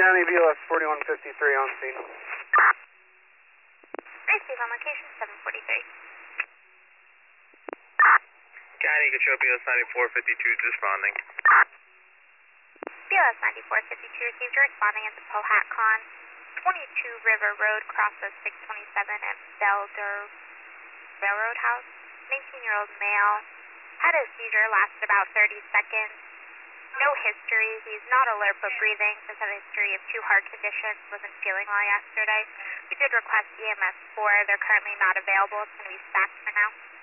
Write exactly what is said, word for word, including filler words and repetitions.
County, B L S forty-one fifty-three on scene. Receive on location seven forty-three. County, control B L S ninety-four fifty-two is responding. B L S ninety-four fifty-two received, responding at the Pohatcon, twenty-two River Road, crosses six twenty-seven and Belder Railroad House. nineteen-year-old male, had a seizure, lasted about thirty seconds. No history. He's not alert but breathing. Does have a history of two heart conditions. Wasn't feeling well yesterday. We did request E M S four. They're currently not available. It's going to be stacked for now.